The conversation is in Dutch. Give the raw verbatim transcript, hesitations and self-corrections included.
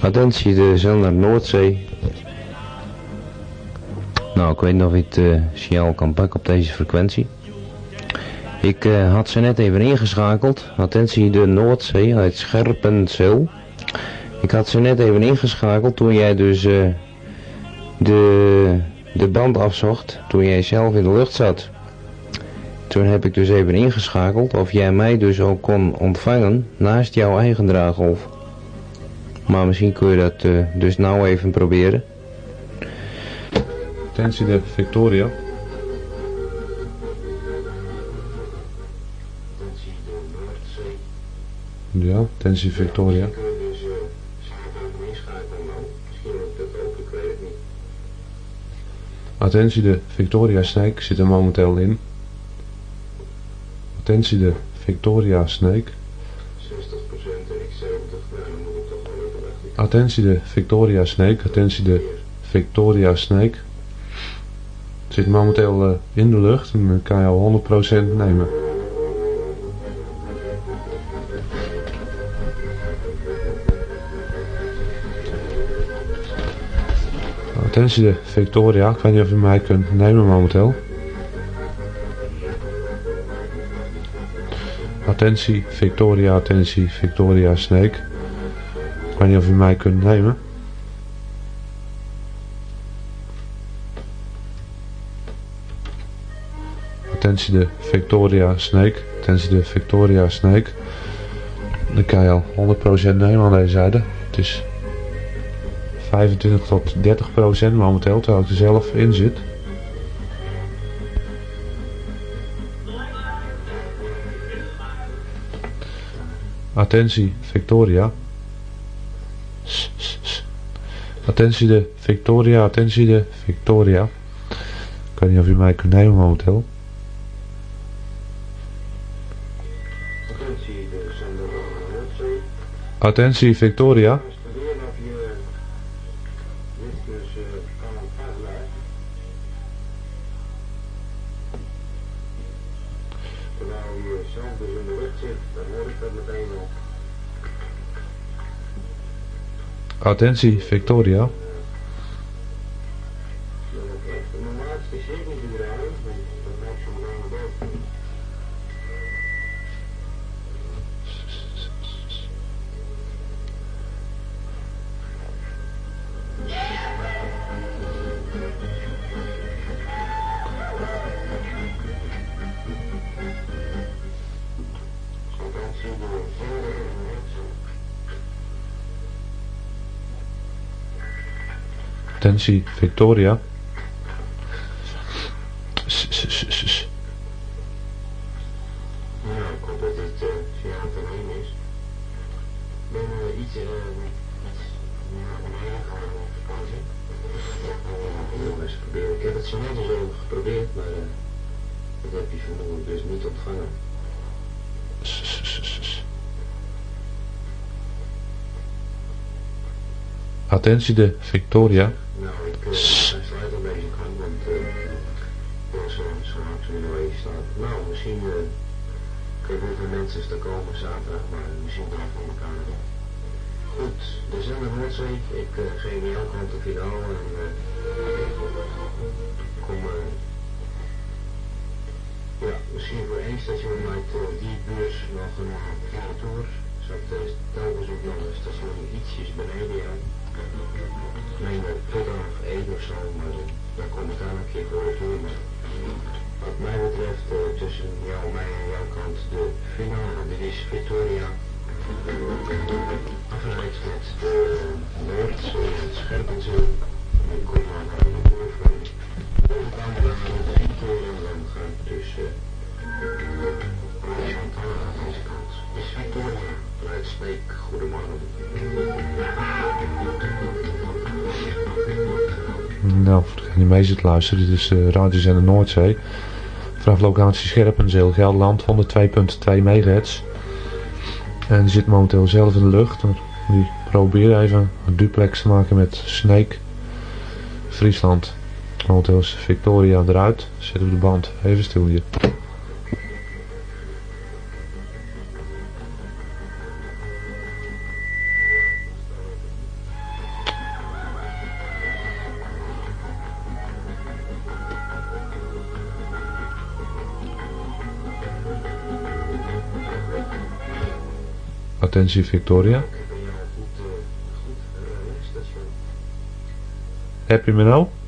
Attentie, de zender Noordzee. Nou, ik weet niet of ik het uh, signaal kan pakken op deze frequentie. Ik uh, had ze net even ingeschakeld. Attentie, de Noordzee uit Scherpenzeel. Ik had ze net even ingeschakeld toen jij dus uh, de, de band afzocht. Toen jij zelf in de lucht zat. Toen heb ik dus even ingeschakeld of jij mij dus ook kon ontvangen naast jouw eigen draaggolf. Maar misschien kun je dat uh, dus nou even proberen. Attentie de Victoria. Ja, attentie Victoria. Attentie de Victoria Snake zit er momenteel in. Attentie de Victoria Snake. Attentie de Victoria Snake. Attentie de Victoria Snake. Zit momenteel uh, in de lucht en dan kan je al honderd procent nemen. Attentie de Victoria. Ik weet niet of je mij kunt nemen momenteel. Attentie Victoria, attentie Victoria Snake. Ik weet niet of u mij kunt nemen. Attentie de Victoria Snake. Attentie de Victoria Snake. Dan kan je al honderd procent nemen aan deze zijde. Het is vijfentwintig tot dertig procent momenteel, terwijl ik er zelf in zit. Attentie Victoria. Attentie de Victoria, attentie de Victoria. Ik weet niet of u mij kunt nemen momenteel. Attentie Victoria. Attentie Victoria. Attentie Victoria. S -s -s -s -s. Ja, ik hoop dat het uh, signaal te nemen is. Ik ben uh, iets uh, omheen gaan vakantie. Nog eens proberen. Ik heb het zo net al zo geprobeerd, maar uh, dat heb je vermoedelijk dus niet ontvangen. S -s -s -s -s. Attentie de Victoria. Nou, ik uh, sluit al deze kant, want uh, zo, zo hard zo nu even staat. Nou, misschien uh, kan je hoeveel mensen er komen zaterdag, maar misschien wel van elkaar. Goed, de zender Noordzee, ik uh, geef jouw kant op finaal en uh, kom uh, ja, misschien voor één station uit uh, die beurs nog een uh, tour. Zat uh, telkens ook nog een station ietsjes beneden jou. Ik meen dat Putten of één of zo, maar uh, daar kom ik daar een keer voor de tour. Maar wat mij betreft uh, tussen jou, mij en jouw kant de finale, dit is Victoria. Afgeleid met de Noord, het Scherpenzeel. En ik kom dan naar de boer van de bovenbouw met de Victoria en dan ga ik dus horizontaal aan deze kant. Dit is Victoria vanuit Sneek. Goedemorgen. Nou, voor degene die mee zit luisteren, dit is de radiozender Noordzee. Vanaf locatie Scherpenzeel, Gelderland, honderd twee komma twee megahertz. En die zit momenteel zelf in de lucht. Die probeert even een duplex te maken met Sneek, Friesland. Momenteel is Victoria eruit. Zetten we de band even stil hier. attentie Victoria. Ik heb jou goed, uh, goed uh, station. Heb je me nou?